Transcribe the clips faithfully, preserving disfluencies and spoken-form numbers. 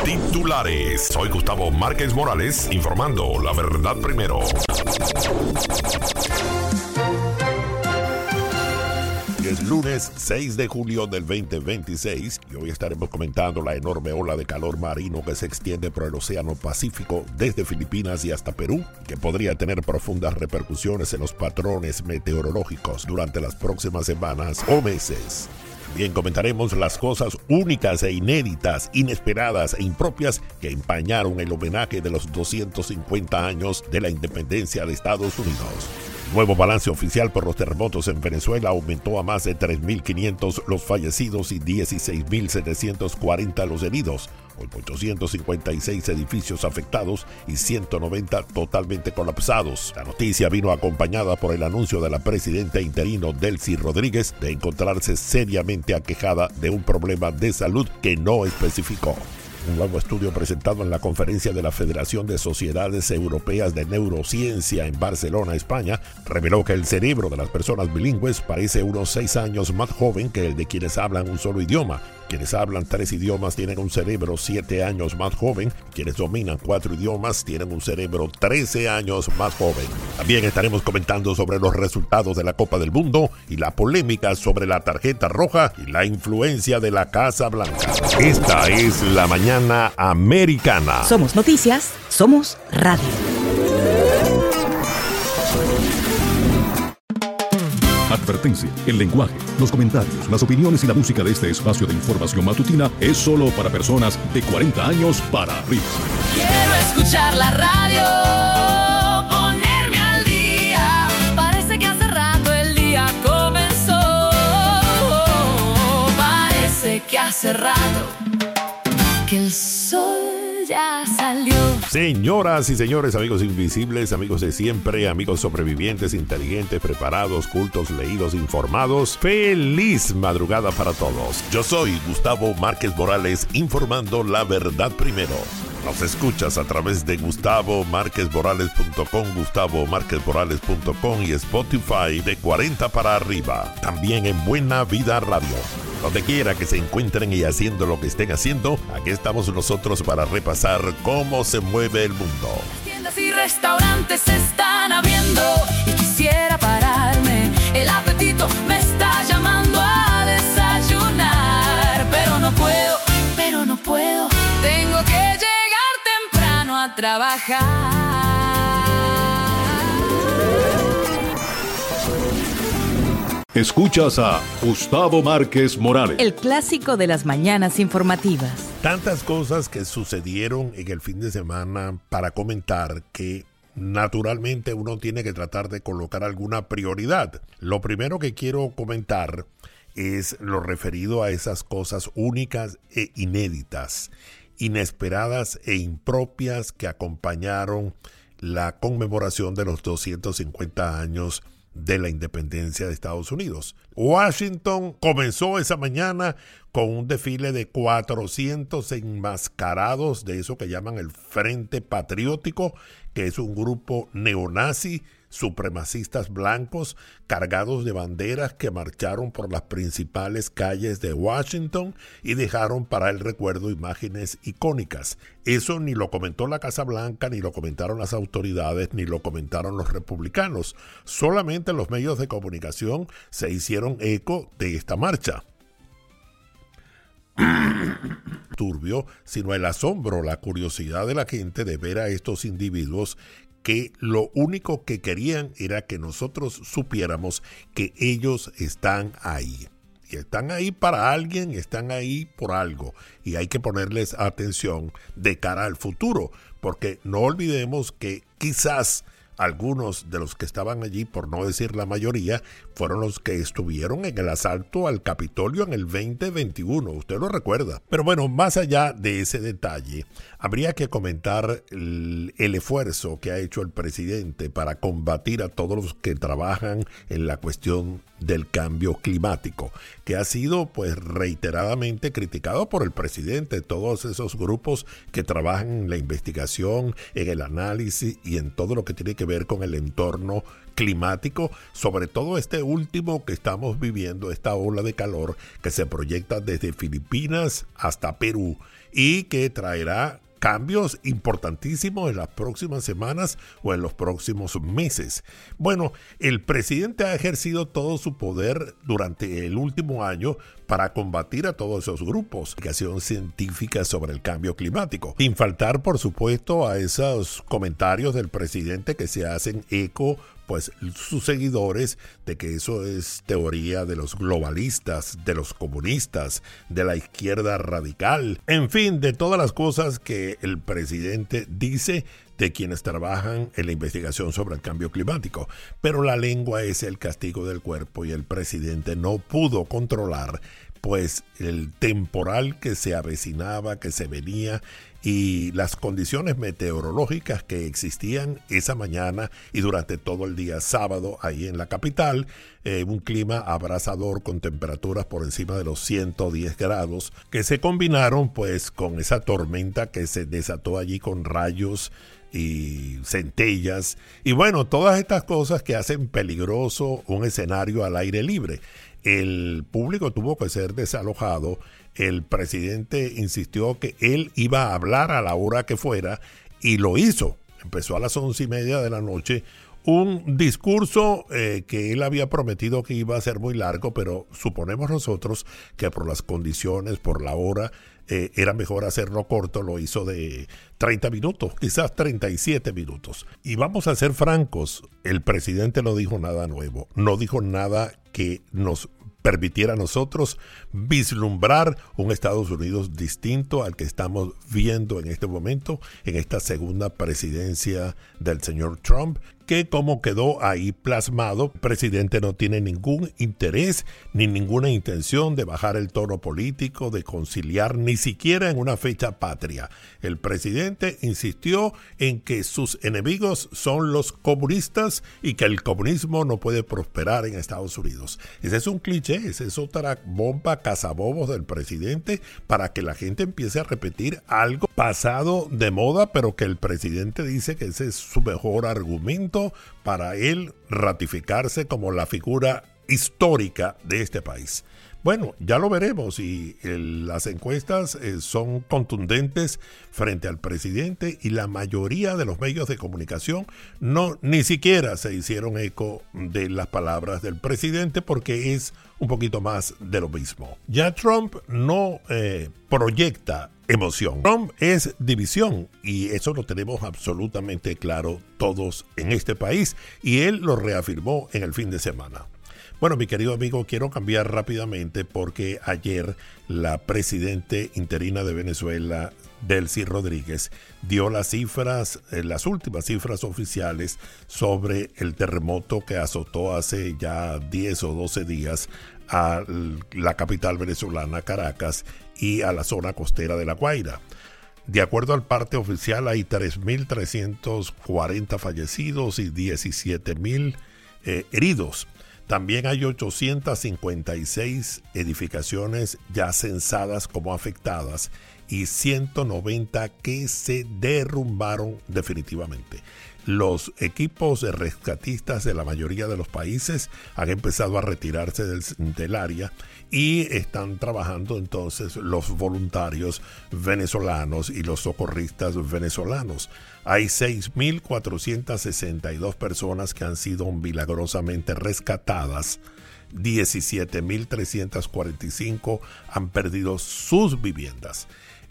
Titulares. Soy Gustavo Márquez Morales, informando la verdad primero. Es lunes seis de julio del veinte veintiséis y hoy estaremos comentando la enorme ola de calor marino que se extiende por el Océano Pacífico desde Filipinas y hasta Perú, que podría tener profundas repercusiones en los patrones meteorológicos durante las próximas semanas o meses. También comentaremos las cosas únicas e inéditas, inesperadas e impropias que empañaron el homenaje de los doscientos cincuenta años de la independencia de Estados Unidos. Nuevo balance oficial por los terremotos en Venezuela aumentó a más de tres mil quinientos los fallecidos y dieciséis mil setecientos cuarenta los heridos, con ochocientos cincuenta y seis edificios afectados y ciento noventa totalmente colapsados. La noticia vino acompañada por el anuncio de la presidenta interino Delcy Rodríguez de encontrarse seriamente aquejada de un problema de salud que no especificó. Un nuevo estudio presentado en la conferencia de la Federación de Sociedades Europeas de Neurociencia en Barcelona, España, reveló que el cerebro de las personas bilingües parece unos seis años más joven que el de quienes hablan un solo idioma. Quienes hablan tres idiomas tienen un cerebro siete años más joven. Quienes dominan cuatro idiomas tienen un cerebro trece años más joven. También estaremos comentando sobre los resultados de la Copa del Mundo y la polémica sobre la tarjeta roja y la influencia de la Casa Blanca. Esta es La Mañana Americana. Somos noticias, somos radio. Advertencia: el lenguaje, los comentarios, las opiniones y la música de este espacio de información matutina es solo para personas de cuarenta años para arriba. Quiero escuchar la radio, ponerme al día. Parece que hace rato el día comenzó. Parece que hace rato que el sol ya salió. Señoras y señores, amigos invisibles, amigos de siempre, amigos sobrevivientes, inteligentes, preparados, cultos, leídos, informados, feliz madrugada para todos. Yo soy Gustavo Márquez Morales, informando la verdad primero. Nos escuchas a través de gustavo márquez morales punto com, gustavo márquez morales punto com y Spotify de cuarenta para arriba. También en Buena Vida Radio. Donde quiera que se encuentren y haciendo lo que estén haciendo, aquí estamos nosotros para repasar cómo se mueve el mundo. Tiendas y restaurantes se están abriendo y quisiera pararme. El apetito me está llamando a desayunar, pero no puedo, pero no puedo. Tengo que llegar temprano a trabajar. Escuchas a Gustavo Márquez Morales, El clásico de las mañanas informativas. Tantas cosas que sucedieron en el fin de semana para comentar que naturalmente uno tiene que tratar de colocar alguna prioridad. Lo primero que quiero comentar es lo referido a esas cosas únicas e inéditas, inesperadas e impropias que acompañaron la conmemoración de los doscientos cincuenta años de la independencia de Estados Unidos. Washington comenzó esa mañana con un desfile de cuatrocientos enmascarados de eso que llaman el Frente Patriótico, que es un grupo neonazi, supremacistas blancos cargados de banderas que marcharon por las principales calles de Washington y dejaron para el recuerdo imágenes icónicas. Eso ni lo comentó la Casa Blanca, ni lo comentaron las autoridades, ni lo comentaron los republicanos. Solamente los medios de comunicación se hicieron eco de esta marcha. Turbio, sino el asombro, la curiosidad de la gente de ver a estos individuos que lo único que querían era que nosotros supiéramos que ellos están ahí. Y están ahí para alguien, están ahí por algo. Y hay que ponerles atención de cara al futuro, porque no olvidemos que quizás algunos de los que estaban allí, por no decir la mayoría, fueron los que estuvieron en el asalto al Capitolio en el veinte veintiuno, usted lo recuerda. Pero bueno, más allá de ese detalle, habría que comentar el, el esfuerzo que ha hecho el presidente para combatir a todos los que trabajan en la cuestión del cambio climático, que ha sido pues reiteradamente criticado por el presidente, todos esos grupos que trabajan en la investigación, en el análisis y en todo lo que tiene que ver con el entorno climático, sobre todo este último que estamos viviendo, esta ola de calor que se proyecta desde Filipinas hasta Perú y que traerá cambios importantísimos en las próximas semanas o en los próximos meses. Bueno, el presidente ha ejercido todo su poder durante el último año para combatir a todos esos grupos de investigación científica sobre el cambio climático, sin faltar, por supuesto, a esos comentarios del presidente que se hacen eco pues sus seguidores de que eso es teoría de los globalistas, de los comunistas, de la izquierda radical, en fin, de todas las cosas que el presidente dice de quienes trabajan en la investigación sobre el cambio climático. Pero la lengua es el castigo del cuerpo y el presidente no pudo controlar pues el temporal que se avecinaba, que se venía, y las condiciones meteorológicas que existían esa mañana y durante todo el día sábado ahí en la capital, eh, un clima abrasador con temperaturas por encima de los ciento diez grados, que se combinaron pues con esa tormenta que se desató allí con rayos y centellas, y bueno, todas estas cosas que hacen peligroso un escenario al aire libre. El público tuvo que ser desalojado. El presidente insistió que él iba a hablar a la hora que fuera y lo hizo. Empezó a las once y media de la noche un discurso eh, que él había prometido que iba a ser muy largo, pero suponemos nosotros que por las condiciones, por la hora, eh, era mejor hacerlo corto. Lo hizo de treinta minutos, quizás treinta y siete minutos. Y vamos a ser francos, el presidente no dijo nada nuevo, no dijo nada que nos permitiera a nosotros vislumbrar un Estados Unidos distinto al que estamos viendo en este momento, en esta segunda presidencia del señor Trump, que como quedó ahí plasmado, el presidente no tiene ningún interés ni ninguna intención de bajar el tono político, de conciliar, ni siquiera en una fecha patria. El presidente insistió en que sus enemigos son los comunistas y que el comunismo no puede prosperar en Estados Unidos. Ese es un cliché, esa es otra bomba cazabobos del presidente para que la gente empiece a repetir algo pasado de moda, pero que el presidente dice que ese es su mejor argumento para él ratificarse como la figura histórica de este país. Bueno, ya lo veremos, y el, las encuestas eh, son contundentes frente al presidente, y la mayoría de los medios de comunicación no ni siquiera se hicieron eco de las palabras del presidente, porque es un poquito más de lo mismo. Ya Trump no eh, proyecta emoción. Trump es división, y eso lo tenemos absolutamente claro todos en este país, y él lo reafirmó en el fin de semana. Bueno, mi querido amigo, quiero cambiar rápidamente porque ayer la presidente interina de Venezuela, Delcy Rodríguez, dio las cifras, eh, las últimas cifras oficiales sobre el terremoto que azotó hace ya diez o doce días a la capital venezolana, Caracas, y a la zona costera de La Guaira. De acuerdo al parte oficial, hay tres mil trescientos cuarenta fallecidos y diecisiete mil eh, heridos. También hay ochocientas cincuenta y seis edificaciones ya censadas como afectadas y ciento noventa que se derrumbaron definitivamente. Los equipos de rescatistas de la mayoría de los países han empezado a retirarse del, del área, y están trabajando entonces los voluntarios venezolanos y los socorristas venezolanos. Hay seis mil cuatrocientas sesenta y dos personas que han sido milagrosamente rescatadas. diecisiete mil trescientas cuarenta y cinco han perdido sus viviendas.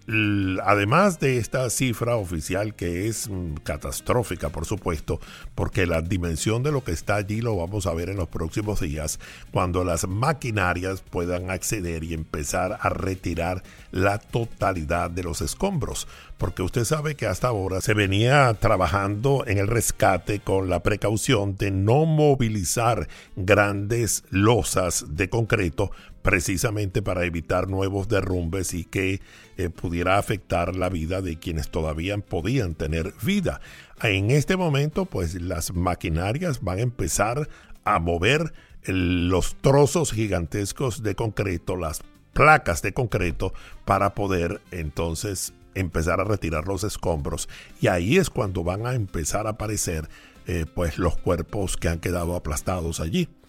Además de esta cifra oficial, que es catastrófica, por supuesto, porque la dimensión de lo que está allí lo vamos a ver en los próximos días, cuando las maquinarias puedan acceder y empezar a retirar la totalidad de los escombros, porque usted sabe que hasta ahora se venía trabajando en el rescate con la precaución de no movilizar grandes losas de concreto, precisamente para evitar nuevos derrumbes y que eh, pudiera afectar la vida de quienes todavía podían tener vida. En este momento, pues las maquinarias van a empezar a mover el, los trozos gigantescos de concreto, las placas de concreto, para poder entonces empezar a retirar los escombros, y ahí es cuando van a empezar a aparecer eh, pues los cuerpos que han quedado aplastados allí.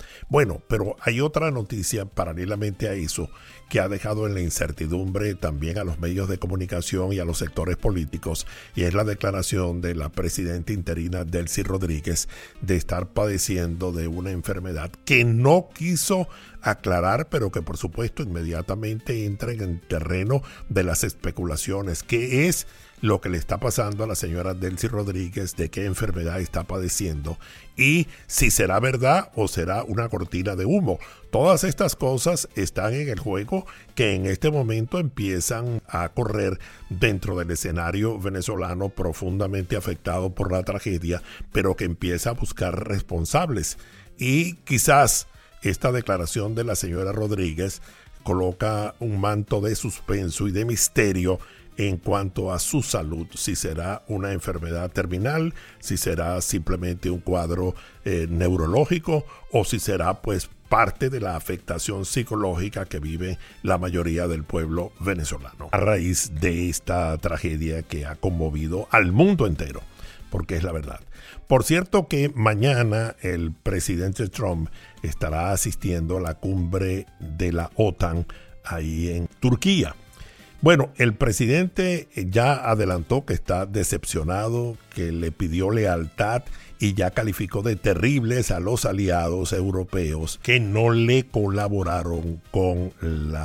Bueno, pero hay otra noticia paralelamente a eso que ha dejado en la incertidumbre también a los medios de comunicación y a los sectores políticos, y es la declaración de la presidenta interina Delcy Rodríguez de estar padeciendo de una enfermedad que no quiso aclarar, pero que por supuesto inmediatamente entra en el terreno de las especulaciones. ¿Qué es lo que le está pasando a la señora Delcy Rodríguez? ¿De qué enfermedad está padeciendo? Y si será verdad o será una cortina de humo. Todas estas cosas están en el juego que en este momento empiezan a correr dentro del escenario venezolano profundamente afectado por la tragedia, pero que empieza a buscar responsables. Y quizás esta declaración de la señora Rodríguez coloca un manto de suspenso y de misterio en cuanto a su salud, si será una enfermedad terminal, si será simplemente un cuadro eh, neurológico o si será pues parte de la afectación psicológica que vive la mayoría del pueblo venezolano a raíz de esta tragedia que ha conmovido al mundo entero, porque es la verdad. Por cierto que mañana el presidente Trump estará asistiendo a la cumbre de la OTAN ahí en Turquía. Bueno, el presidente ya adelantó que está decepcionado, que le pidió lealtad y ya calificó de terribles a los aliados europeos que no le colaboraron con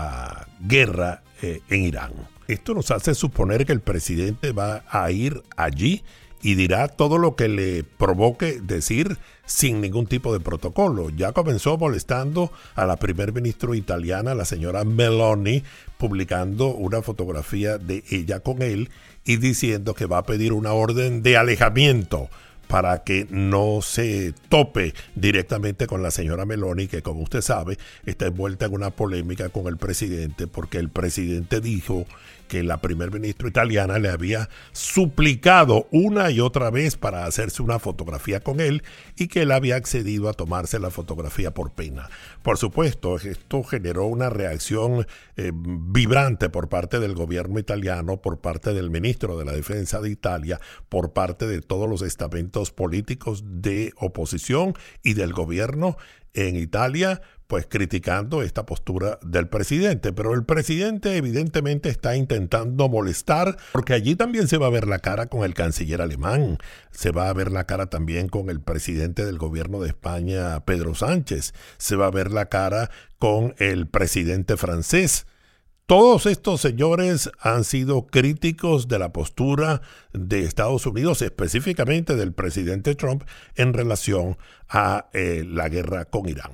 la guerra eh, en Irán. Esto nos hace suponer que el presidente va a ir allí y dirá todo lo que le provoque decir sin ningún tipo de protocolo. Ya comenzó molestando a la primer ministra italiana, la señora Meloni, publicando una fotografía de ella con él y diciendo que va a pedir una orden de alejamiento para que no se tope directamente con la señora Meloni, que como usted sabe está envuelta en una polémica con el presidente porque el presidente dijo que la primer ministra italiana le había suplicado una y otra vez para hacerse una fotografía con él y que él había accedido a tomarse la fotografía por pena. Por supuesto, esto generó una reacción eh, vibrante por parte del gobierno italiano, por parte del ministro de la Defensa de Italia, por parte de todos los estamentos políticos de oposición y del gobierno en Italia, pues criticando esta postura del presidente. Pero el presidente evidentemente está intentando molestar, porque allí también se va a ver la cara con el canciller alemán, se va a ver la cara también con el presidente del gobierno de España, Pedro Sánchez, se va a ver la cara con el presidente francés. Todos estos señores han sido críticos de la postura de Estados Unidos, específicamente del presidente Trump, en relación a eh, la guerra con Irán.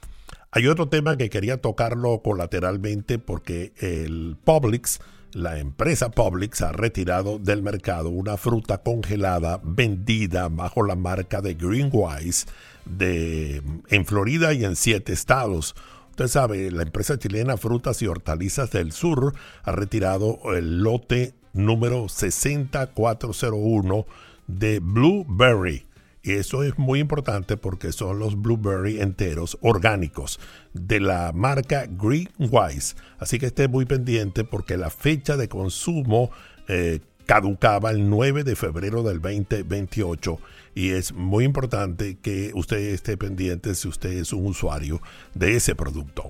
Hay otro tema que quería tocarlo colateralmente porque el Publix, la empresa Publix, ha retirado del mercado una fruta congelada vendida bajo la marca de Greenwise de, en Florida y en siete estados. Usted sabe, la empresa chilena Frutas y Hortalizas del Sur ha retirado el lote número sesenta mil cuatrocientos uno de Blueberry. Y eso es muy importante porque son los blueberry enteros orgánicos de la marca Greenwise. Así que esté muy pendiente porque la fecha de consumo eh, caducaba el nueve de febrero del veinte veintiocho y es muy importante que usted esté pendiente si usted es un usuario de ese producto.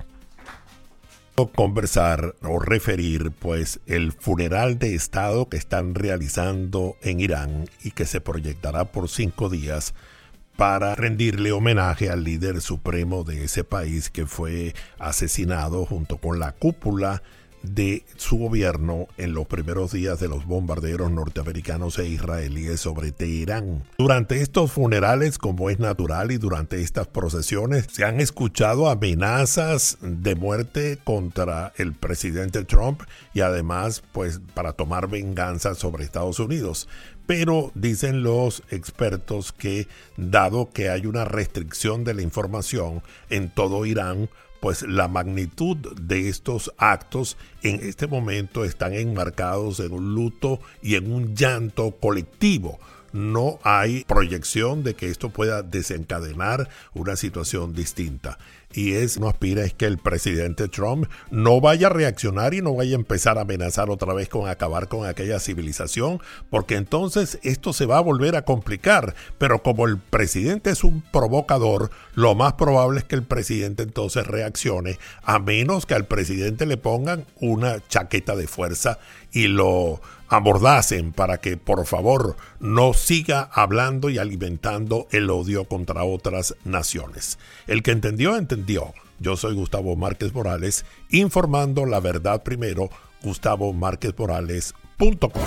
Conversar o referir pues el funeral de estado que están realizando en Irán y que se proyectará por cinco días para rendirle homenaje al líder supremo de ese país que fue asesinado junto con la cúpula de su gobierno en los primeros días de los bombardeos norteamericanos e israelíes sobre Teherán. Durante estos funerales, como es natural, y durante estas procesiones, se han escuchado amenazas de muerte contra el presidente Trump y además, pues, para tomar venganza sobre Estados Unidos. Pero dicen los expertos que, dado que hay una restricción de la información en todo Irán, pues la magnitud de estos actos en este momento están enmarcados en un luto y en un llanto colectivo. No hay proyección de que esto pueda desencadenar una situación distinta. y es, no aspira, es que el presidente Trump no vaya a reaccionar y no vaya a empezar a amenazar otra vez con acabar con aquella civilización, porque entonces esto se va a volver a complicar. Pero como el presidente es un provocador, lo más probable es que el presidente entonces reaccione, a menos que al presidente le pongan una chaqueta de fuerza y lo amordacen para que por favor no siga hablando y alimentando el odio contra otras naciones. El que entendió, entendió. Yo soy Gustavo Márquez Morales, informando la verdad primero, gustavo márquez morales punto com.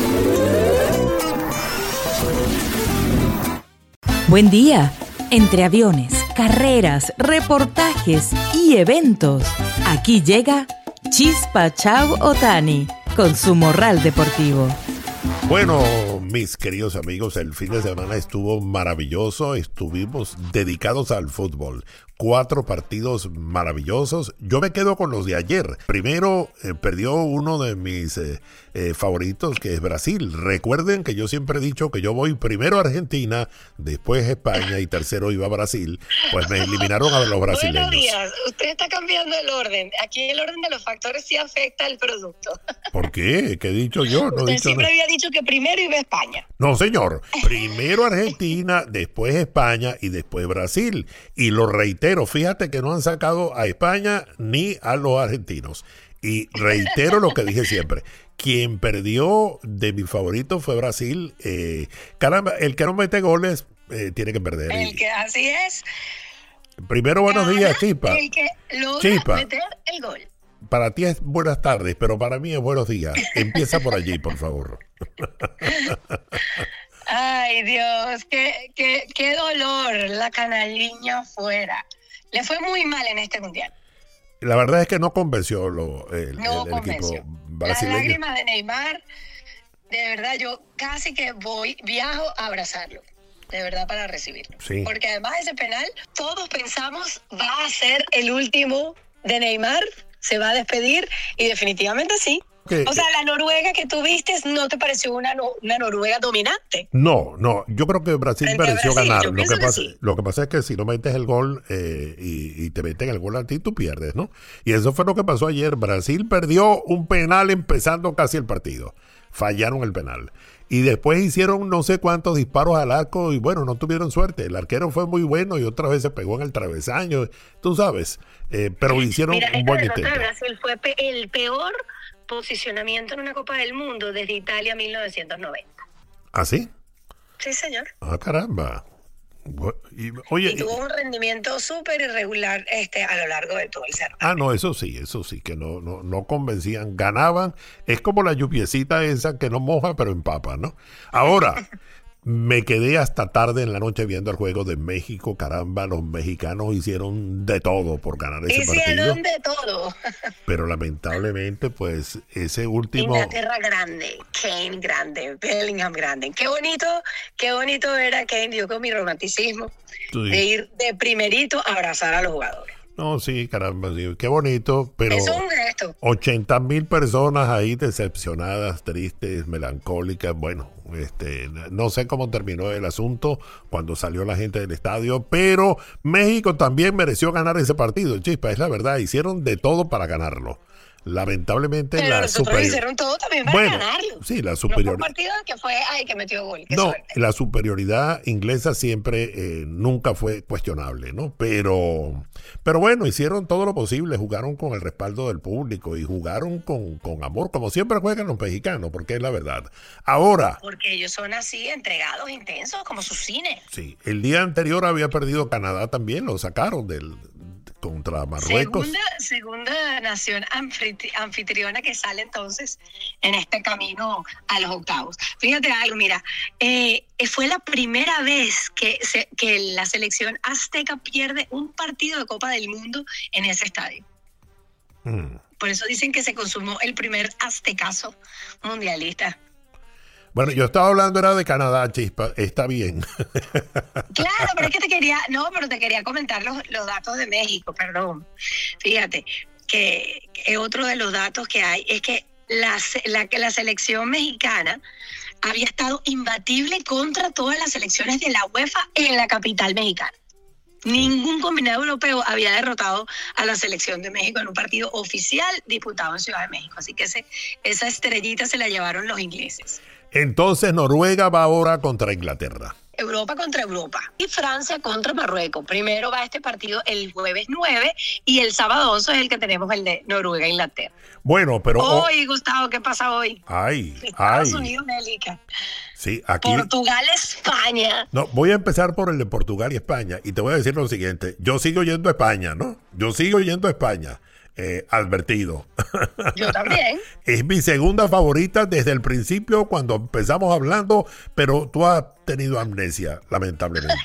Buen día. Entre aviones, carreras, reportajes y eventos, aquí llega Chispa Chao Otani con su morral deportivo. Bueno, mis queridos amigos, el fin de semana estuvo maravilloso, estuvimos dedicados al fútbol. Cuatro partidos maravillosos. Yo me quedo con los de ayer. Primero, eh, perdió uno de mis eh, eh, favoritos, que es Brasil. Recuerden que yo siempre he dicho que yo voy primero a Argentina, después España y tercero iba a Brasil. Pues me eliminaron a los brasileños. Buenos días. Usted está cambiando el orden. Aquí el orden de los factores sí afecta al producto. ¿Por qué? ¿Qué he dicho yo? No Usted he dicho siempre nada. había dicho que primero iba a España. No, señor. Primero Argentina, después España y después Brasil. Y lo reitero, fíjate que no han sacado a España ni a los argentinos. Y reitero lo que dije siempre. Quien perdió de mis favoritos fue Brasil. Eh, caramba, el que no mete goles eh, tiene que perder. El Y que así es. primero, buenos Gana días, Chispa. El que logra Chispa. meter el gol. Para ti es buenas tardes, pero para mí es buenos días. Empieza por allí, por favor. Ay, Dios, qué, qué, qué dolor la canaliña afuera. Le fue muy mal en este mundial. La verdad es que no convenció lo, el, No el, el convenció. equipo Las brasileño. lágrimas de Neymar, de verdad, yo casi que voy, viajo a abrazarlo. De verdad, para recibirlo. Sí. Porque además ese penal, todos pensamos va a ser el último de Neymar, se va a despedir, y definitivamente sí. Que- O sea, la Noruega que tú vistes, ¿no te pareció una, no- una Noruega dominante? No, no, yo creo que Brasil Frente a mereció Brasil, ganar. yo Lo pienso que, que pasa, sí. lo que pasa es que si no metes el gol eh, y, y te meten el gol a ti, tú pierdes, ¿no? Y eso fue lo que pasó ayer. Brasil perdió un penal empezando casi el partido. Fallaron el penal. Y después hicieron no sé cuántos disparos al arco y bueno, no tuvieron suerte. El arquero fue muy bueno y otra vez se pegó en el travesaño, tú sabes. Eh, pero hicieron Mira, un esta buen derrota de intento. Brasil fue pe- el peor posicionamiento en una Copa del Mundo desde Italia mil novecientos noventa. ¿Ah, sí? Sí, señor. Ah, caramba. Bu- y- oye, Y tuvo un rendimiento súper irregular este, a lo largo de todo el cerro. ah, no, eso sí, eso sí, que no, no, no convencían, ganaban. Es como la lluviecita esa que no moja, pero empapa, ¿no? Ahora, me quedé hasta tarde en la noche viendo el juego de México. Caramba, los mexicanos hicieron de todo por ganar ese partido. Hicieron de todo. Pero lamentablemente, pues, ese último... Inglaterra grande, Kane grande, Bellingham grande. Qué bonito, qué bonito ver a Kane, yo con mi romanticismo, Sí. de ir de primerito a abrazar a los jugadores. No, sí, caramba, sí, qué bonito, pero... Eso es un gesto. ochenta mil personas ahí decepcionadas, tristes, melancólicas. Bueno, este, no sé cómo terminó el asunto cuando salió la gente del estadio, pero México también mereció ganar ese partido, Chispa, es la verdad, hicieron de todo para ganarlo. Lamentablemente Pero la nosotros superior- hicieron todo también para Bueno, ganarlo. sí, la No fue superior- un partido que fue, ay, que metió gol, qué No, suerte. la superioridad inglesa siempre eh, nunca fue cuestionable, ¿no? Pero, pero bueno, hicieron todo lo posible, jugaron con el respaldo del público y jugaron con, con amor, como siempre juegan los mexicanos, porque es la verdad. Ahora, Porque ellos son así, entregados, intensos, como su cine. sí, el día anterior había perdido Canadá también, lo sacaron del contra Marruecos. Segunda, segunda nación anfitri- anfitriona que sale entonces en este camino a los octavos. Fíjate algo, mira, eh, fue la primera vez que, se, que la selección azteca pierde un partido de Copa del Mundo en ese estadio. Mm. Por eso dicen que se consumó el primer aztecazo mundialista. Bueno, yo estaba hablando era de Canadá, Chispa, está bien. Claro, pero es que te quería, no, pero te quería comentar los, los datos de México, perdón. Fíjate que, que otro de los datos que hay es que la, se- la, que la selección mexicana había estado imbatible contra todas las selecciones de la UEFA en la capital mexicana. Ningún combinado europeo había derrotado a la selección de México en un partido oficial disputado en Ciudad de México. Así que ese, esa estrellita se la llevaron los ingleses. Entonces Noruega va ahora contra Inglaterra. Europa contra Europa y Francia contra Marruecos. Primero va este partido el jueves nueve y el sábado once es el que tenemos el de Noruega-Inglaterra. Bueno, pero... Hoy, oh, Gustavo, ¿qué pasa hoy? Ay, Estados ay. Unidos, México. Sí, aquí... Portugal-España. No, voy a empezar por el de Portugal y España y te voy a decir lo siguiente. Yo sigo yendo a España, ¿no? Yo sigo yendo a España. Eh, advertido. Yo también. Es mi segunda favorita desde el principio cuando empezamos hablando, pero tú has tenido amnesia, lamentablemente.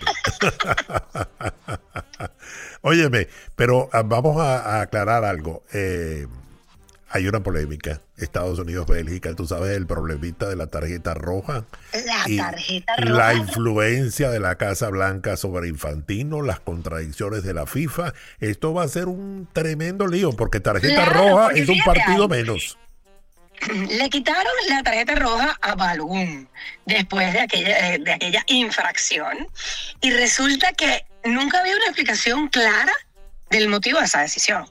Óyeme, pero vamos a, a aclarar algo. Eh, hay una polémica. Estados Unidos, Bélgica, tú sabes el problemita de la tarjeta roja. La y tarjeta roja. La influencia de la Casa Blanca sobre Infantino, las contradicciones de la FIFA. Esto va a ser un tremendo lío porque tarjeta Claro, roja porque es un fíjate, partido ay, menos. Le quitaron la tarjeta roja a Balogun después de aquella, de aquella infracción y resulta que nunca había una explicación clara del motivo de esa decisión.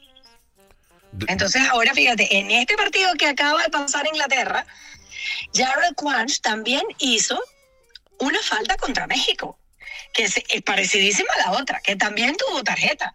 Entonces ahora fíjate, en este partido que acaba de pasar Inglaterra, Jared Quanch también hizo una falta contra México, que es, es parecidísima a la otra, que también tuvo tarjeta.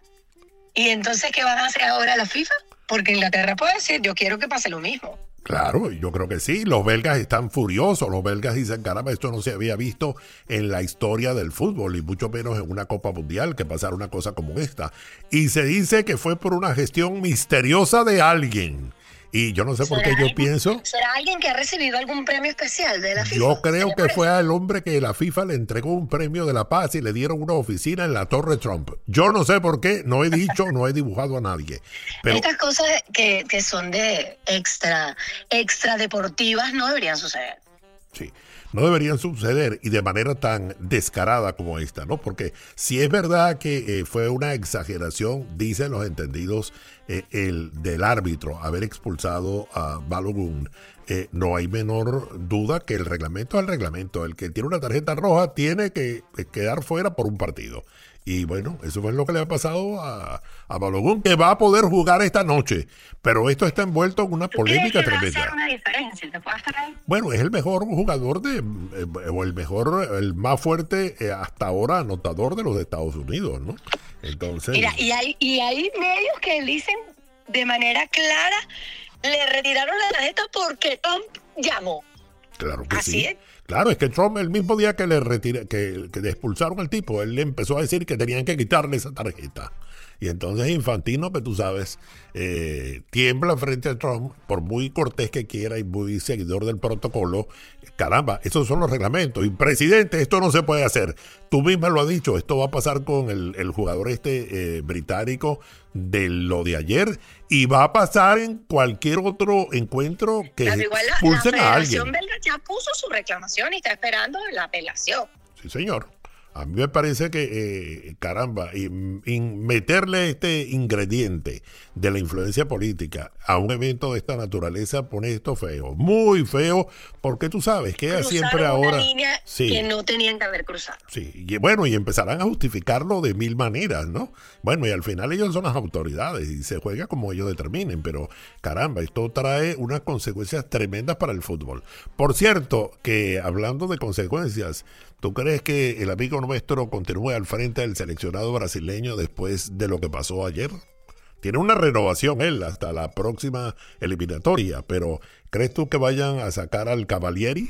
Y entonces, ¿qué van a hacer ahora la FIFA? Porque Inglaterra puede decir, yo quiero que pase lo mismo. Claro, yo creo que sí. Los belgas están furiosos. Los belgas dicen, caramba, esto no se había visto en la historia del fútbol y mucho menos en una Copa Mundial que pasara una cosa como esta. Y se dice que fue por una gestión misteriosa de alguien. Y yo no sé por qué yo alguien, pienso... ¿Será alguien que ha recibido algún premio especial de la FIFA? Yo creo que fue al hombre que la FIFA le entregó un premio de la paz y le dieron una oficina en la Torre Trump. Yo no sé por qué, no he dicho, no he dibujado a nadie. Pero... Estas cosas que, que son de extra, extra deportivas no deberían suceder. Sí, no deberían suceder y de manera tan descarada como esta, ¿no? Porque si es verdad que eh, fue una exageración, dicen los entendidos, eh, el del árbitro haber expulsado a Balogun, eh, no hay menor duda que el reglamento es el reglamento. El que tiene una tarjeta roja tiene que quedar fuera por un partido. Y bueno, eso fue lo que le ha pasado a, a Balogun, que va a poder jugar esta noche. Pero esto está envuelto en una polémica tremenda. Va a hacer una diferencia, ¿te puedo estar ahí? Bueno, es el mejor jugador de, eh, o el mejor, el más fuerte eh, hasta ahora anotador de los Estados Unidos, ¿no? Entonces... Mira, y hay, y hay medios que dicen de manera clara, le retiraron la tarjeta porque Trump llamó. Claro que Así sí. es. Claro, es que Trump el mismo día que le retira, que, que le expulsaron al tipo, él le empezó a decir que tenían que quitarle esa tarjeta. Y entonces Infantino, que tú sabes, eh, tiembla frente a Trump, por muy cortés que quiera y muy seguidor del protocolo. Caramba, esos son los reglamentos. Y presidente, esto no se puede hacer. Tú misma lo has dicho, esto va a pasar con el, el jugador este eh, británico de lo de ayer y va a pasar en cualquier otro encuentro que Pero igual la, expulsen la a alguien. Federación Belga ya puso su reclamación y está esperando la apelación. Sí, señor. A mí me parece que, eh, caramba, y, y meterle este ingrediente de la influencia política a un evento de esta naturaleza pone esto feo, muy feo, porque tú sabes que Cruzaron siempre una ahora... línea Sí. que no tenían que haber cruzado. Sí, y bueno, y empezarán a justificarlo de mil maneras, ¿no? Bueno, y al final ellos son las autoridades y se juega como ellos determinen, pero caramba, esto trae unas consecuencias tremendas para el fútbol. Por cierto, que hablando de consecuencias, ¿tú crees que el amigo nuestro continúe al frente del seleccionado brasileño después de lo que pasó ayer? Tiene una renovación él hasta la próxima eliminatoria, pero ¿crees tú que vayan a sacar al Cavalieri?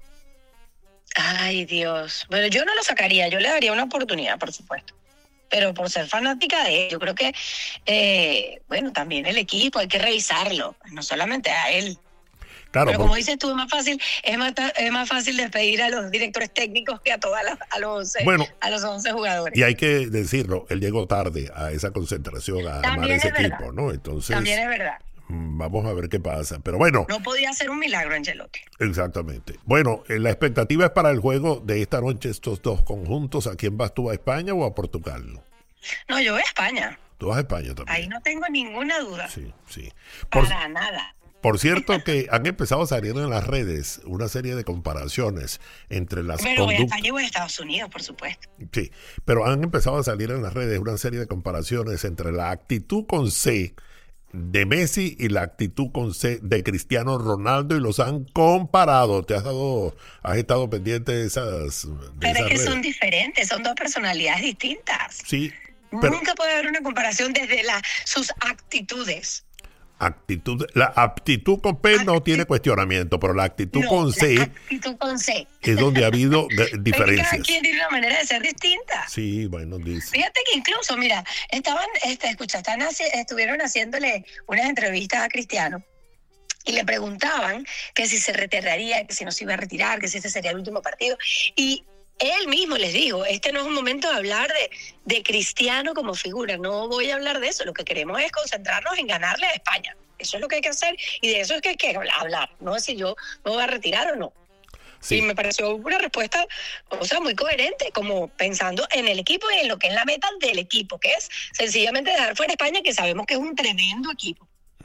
Ay, Dios. Bueno, yo no lo sacaría, yo le daría una oportunidad, por supuesto. Pero por ser fanática de él, yo creo que, eh, bueno, también el equipo, hay que revisarlo, no solamente a él. Claro, Pero por... como dices tú, es más fácil, es más, es más fácil despedir a los directores técnicos que a todas las, a los once, bueno, a los once jugadores. Y hay que decirlo, él llegó tarde a esa concentración, a armar También ese es verdad. equipo, ¿no? Entonces, También es verdad. Vamos a ver qué pasa. Pero bueno. No podía hacer un milagro, Ancelotti. Exactamente. Bueno, la expectativa es para el juego de esta noche, estos dos conjuntos. ¿A quién vas tú, a España o a Portugal? No, yo voy a España. Tú vas a España también. Ahí no tengo ninguna duda. Sí, sí. Por, Para nada. Por cierto que han empezado a salir en las redes una serie de comparaciones entre las Pero voy a conductas. España y voy a Estados Unidos, por supuesto. Sí, pero han empezado a salir en las redes una serie de comparaciones entre la actitud con C de Messi y la actitud con C de Cristiano Ronaldo, y los han comparado. ¿Te has dado, has estado pendiente de esas, de Pero esas es que redes? son diferentes, son dos personalidades distintas. Sí, pero Nunca puede haber una comparación desde la, sus actitudes. actitud, la aptitud con P no Acti- tiene cuestionamiento, pero la actitud No, con la C actitud con C. es donde ha habido de- Es que cada diferencias. quien tiene una manera de ser distinta. Sí, bueno, dice. Fíjate que incluso, mira, estaban, este, escucha, están haci- estuvieron haciéndole unas entrevistas a Cristiano y le preguntaban que si se retiraría, que si no se iba a retirar, que si este sería el último partido. Y él mismo les dijo, este no es un momento de hablar de, de Cristiano como figura, no voy a hablar de eso, lo que queremos es concentrarnos en ganarle a España. Eso es lo que hay que hacer y de eso es que hay que hablar, no es si yo me voy a retirar o no. Sí. Y me pareció una respuesta, o sea, muy coherente, como pensando en el equipo y en lo que es la meta del equipo, que es sencillamente dejar fuera a España, que sabemos que es un tremendo equipo.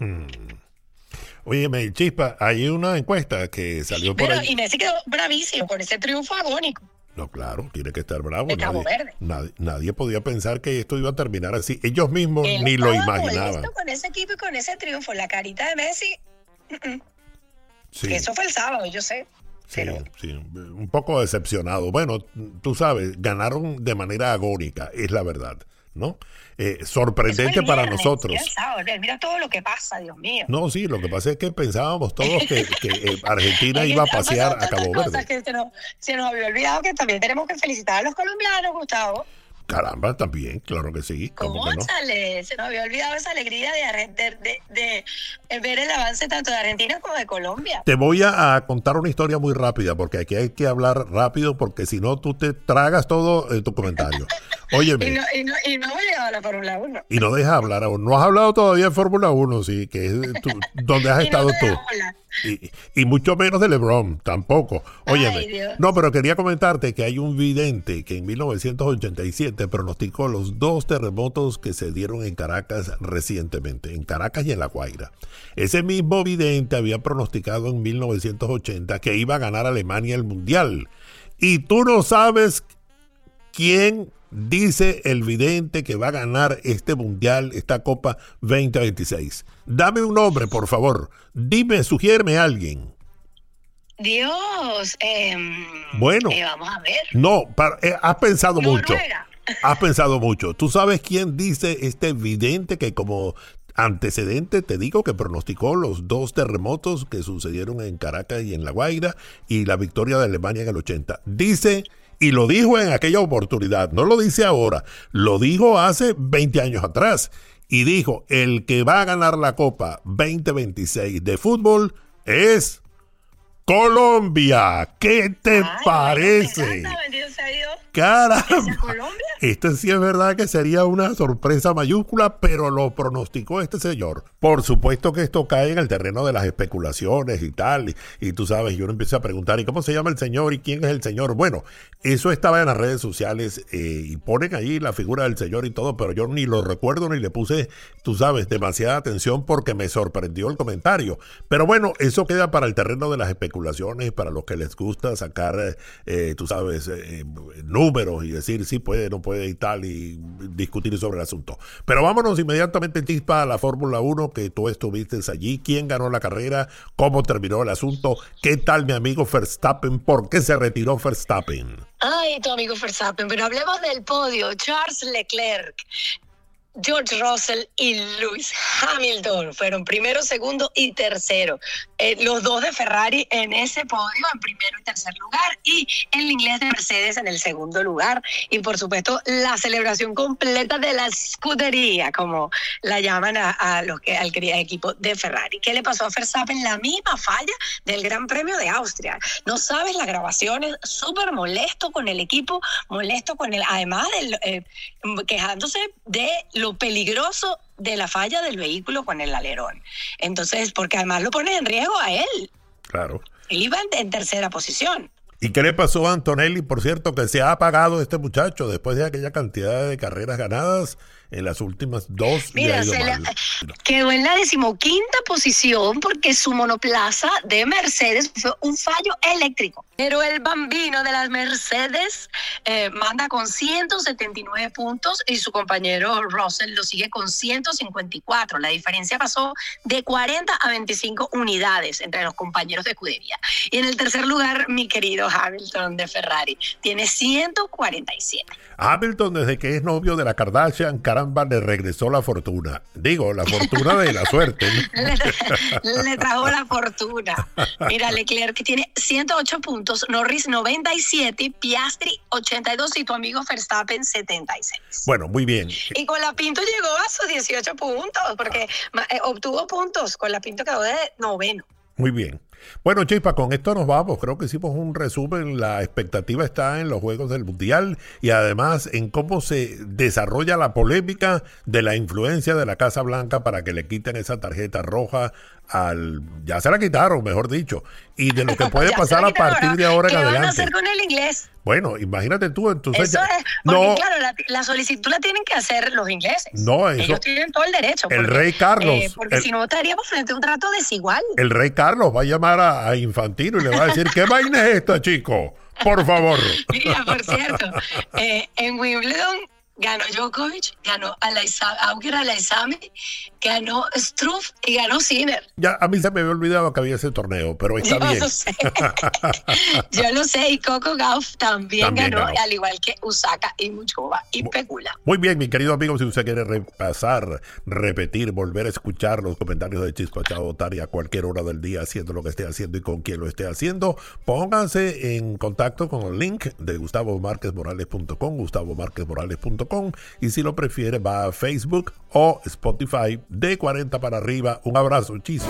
Óyeme, Chispa, hay una encuesta que salió por Pero, ahí. y Messi quedó bravísimo con ese triunfo agónico. No, claro, tiene que estar bravo. De Cabo Nadie, Verde. nadie, nadie podía pensar que esto iba a terminar así. Ellos mismos Él ni lo estaba imaginaban. molesto con ese equipo y con ese triunfo. La carita de Messi, mm, mm. Sí, Que eso fue el sábado, yo sé. sí, Pero sí, un poco decepcionado. Bueno, tú sabes, ganaron de manera agónica, es la verdad, ¿no? Eh, eso fue sorprendente el para viernes, nosotros. y el sábado. Mira todo lo que pasa, Dios mío. No, sí, lo que pasa es que pensábamos todos que, que eh, Argentina Es que iba a han pasado pasear a tantas Cabo cosas Verde. que se nos, se nos había olvidado que también tenemos que felicitar a los colombianos, Gustavo. Caramba, también, claro que sí. ¿Cómo que no? Cónchale, se nos había olvidado esa alegría de, arre- de, de- de ver el avance tanto de Argentina como de Colombia. Te voy a, a contar una historia muy rápida, porque aquí hay que hablar rápido, porque si no tú te tragas todo en tu comentario. Óyeme. Y no, y no, y no hemos llegado a la Fórmula uno. Y no dejas hablar aún. No has hablado todavía de Fórmula uno, sí, que es tu- donde has Y no estado te tú. dejo hablar. Y, y mucho menos de LeBron, tampoco. Óyeme. Ay, Dios. No, pero quería comentarte que hay un vidente que en mil novecientos ochenta y siete pronosticó los dos terremotos que se dieron en Caracas recientemente, en Caracas y en La Guaira. Ese mismo vidente había pronosticado en mil novecientos ochenta que iba a ganar Alemania el Mundial. Y tú no sabes quién dice el vidente que va a ganar este mundial, esta Copa veinte veintiséis. Dame un nombre, por favor. Dime, sugiéreme a alguien. Dios, eh, Bueno. eh, vamos a ver. No, para- eh, has pensado mucho. Noruega. Has pensado mucho. ¿Tú sabes quién dice este vidente que como antecedente te digo que pronosticó los dos terremotos que sucedieron en Caracas y en La Guaira y la victoria de Alemania en el ochenta? Dice, y lo dijo en aquella oportunidad, no lo dice ahora, lo dijo hace veinte años atrás, y dijo, el que va a ganar la Copa veinte veintiséis de fútbol es Colombia. ¿Qué te Ay, parece? me encanta, bendito sea Dios. Caramba. ¿Es Colombia? Este sí es verdad que sería una sorpresa mayúscula, pero lo pronosticó este señor. Por supuesto que esto cae en el terreno de las especulaciones y tal. Y, y tú sabes, yo uno empieza a preguntar, ¿y cómo se llama el señor? ¿Y quién es el señor? Bueno, eso estaba en las redes sociales eh, y ponen allí la figura del señor y todo, pero yo ni lo recuerdo ni le puse, tú sabes, demasiada atención porque me sorprendió el comentario. Pero bueno, eso queda para el terreno de las especulaciones, para los que les gusta sacar, eh, tú sabes, eh, números y decir si puede, no puede y tal, y discutir sobre el asunto. Pero vámonos inmediatamente, Chispa, a la Fórmula uno, que tú estuviste allí. ¿Quién ganó la carrera? ¿Cómo terminó el asunto? ¿Qué tal mi amigo Verstappen? ¿Por qué se retiró Verstappen? Ay, tu amigo Verstappen, pero hablemos del podio. Charles Leclerc, George Russell y Lewis Hamilton fueron primero, segundo y tercero. Eh, los dos de Ferrari en ese podio, en primero y tercer lugar, y el inglés de Mercedes en el segundo lugar. Y por supuesto, la celebración completa de la escudería, como la llaman a, a los que, al equipo de Ferrari. ¿Qué le pasó a Verstappen? La misma falla del Gran Premio de Austria. No sabes las grabaciones, súper molesto con el equipo, molesto con el, además del, eh, quejándose de lo peligroso de la falla del vehículo con el alerón. Entonces, porque además lo pone en riesgo a él. Claro. Él iba en, en tercera posición. ¿Y qué le pasó a Antonelli? Por cierto, que se ha apagado este muchacho después de aquella cantidad de carreras ganadas. en las últimas dos. Mira, se le quedó en la decimoquinta posición porque su monoplaza de Mercedes fue un fallo eléctrico. Pero el bambino de las Mercedes eh, manda con ciento setenta y nueve puntos y su compañero Russell lo sigue con ciento cincuenta y cuatro. La diferencia pasó de cuarenta a veinticinco unidades entre los compañeros de escudería. Y en el tercer lugar, mi querido Hamilton de Ferrari tiene ciento cuarenta y siete. Hamilton, desde que es novio de la Kardashian, caramba, le regresó la fortuna. Digo, la fortuna de la suerte. le, tra- le trajo la fortuna. Mira, Leclerc que tiene ciento ocho puntos, Norris noventa y siete, Piastri ochenta y dos y tu amigo Verstappen setenta y seis. Bueno, muy bien. Y Colapinto llegó a sus dieciocho puntos, porque eh, obtuvo puntos. Colapinto quedó de noveno. Muy bien. Bueno, Chispa, con esto nos vamos. Creo que hicimos un resumen. La expectativa está en los Juegos del Mundial y además en cómo se desarrolla la polémica de la influencia de la Casa Blanca para que le quiten esa tarjeta roja al... Ya se la quitaron, mejor dicho. Y de lo que puede pasar a partir de ahora en adelante. ¿Qué van a hacer con el inglés? Bueno, imagínate tú, entonces... Eso ya, es, porque no, claro, la, la solicitud la tienen que hacer los ingleses. No, eso... Ellos tienen todo el derecho. El porque, rey Carlos... Eh, porque el, si no estaríamos frente a un trato desigual. El rey Carlos va a llamar a, a Infantino y le va a decir, ¿qué vaina es esta, chico? Por favor. Mira, por cierto, eh, en Wimbledon ganó Djokovic, ganó Auger Alaizami, ganó Struff y ganó Sinner. Ya, a mí se me había olvidado que había ese torneo, pero está Yo bien. Lo sé. Yo lo sé, y Coco Gauff también, también ganó, ganó, al igual que Osaka y Muchova y muy, Pegula. Muy bien, mi querido amigo, si usted quiere repasar, repetir, volver a escuchar los comentarios de Chispa Chao Otani a cualquier hora del día, haciendo lo que esté haciendo y con quien lo esté haciendo, pónganse en contacto con el link de gustavo márquez morales punto com, gustavo márquez morales punto com, y si lo prefiere va a Facebook o Spotify de cuarenta para arriba. Un abrazo, Chispa.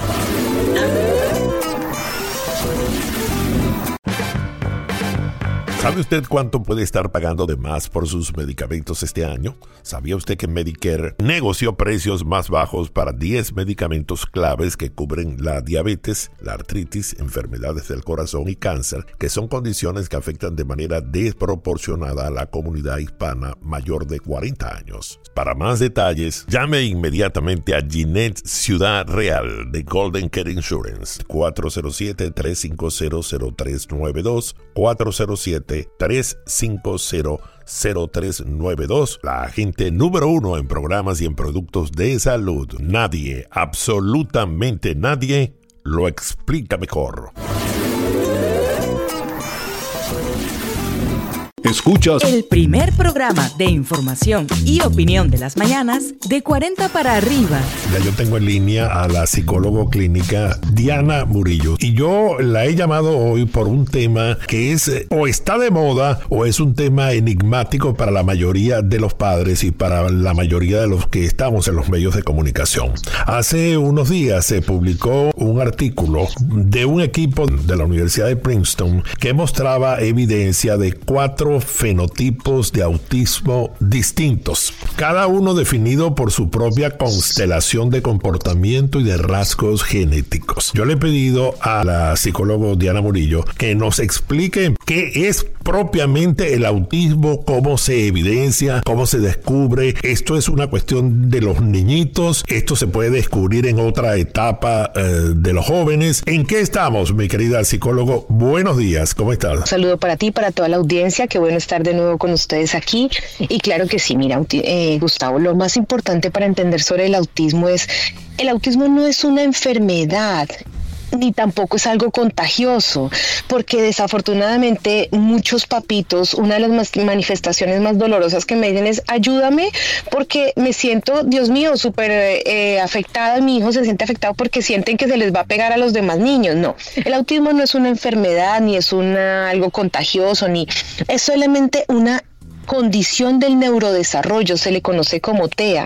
¿Sabe usted cuánto puede estar pagando de más por sus medicamentos este año? ¿Sabía usted que Medicare negoció precios más bajos para diez medicamentos claves que cubren la diabetes, la artritis, enfermedades del corazón y cáncer, que son condiciones que afectan de manera desproporcionada a la comunidad hispana mayor de cuarenta años? Para más detalles, llame inmediatamente a Ginette Ciudad Real de Golden Care Insurance, cuatro cero siete, tres cinco cero, cero tres nueve dos, cuatro cero siete, tres cinco cero, cero tres nueve dos, la agente número uno en programas y en productos de salud. Nadie, absolutamente nadie, lo explica mejor. Escuchas el primer programa de información y opinión de las mañanas de cuarenta para arriba. Ya yo tengo en línea a la psicóloga clínica Diana Murillo y yo la he llamado hoy por un tema que es o está de moda o es un tema enigmático para la mayoría de los padres y para la mayoría de los que estamos en los medios de comunicación. Hace unos días se publicó un artículo de un equipo de la Universidad de Princeton que mostraba evidencia de cuatro fenotipos de autismo distintos, cada uno definido por su propia constelación de comportamiento y de rasgos genéticos. Yo le he pedido a la psicóloga Diana Murillo que nos explique qué es propiamente el autismo, cómo se evidencia, cómo se descubre. Esto es una cuestión de los niñitos, esto se puede descubrir en otra etapa eh, de los jóvenes. ¿En qué estamos, mi querida psicólogo? Buenos días, ¿cómo estás? Un saludo para ti, para toda la audiencia, qué bueno estar de nuevo con ustedes aquí. Y claro que sí, mira, eh, Gustavo, lo más importante para entender sobre el autismo es, el autismo no es una enfermedad, ni tampoco es algo contagioso, porque desafortunadamente muchos papitos, una de las manifestaciones más dolorosas que me dicen es ayúdame porque me siento, Dios mío, súper eh, afectada, mi hijo se siente afectado porque sienten que se les va a pegar a los demás niños. No, el autismo no es una enfermedad, ni es una, algo contagioso, ni es solamente una condición del neurodesarrollo, se le conoce como T E A.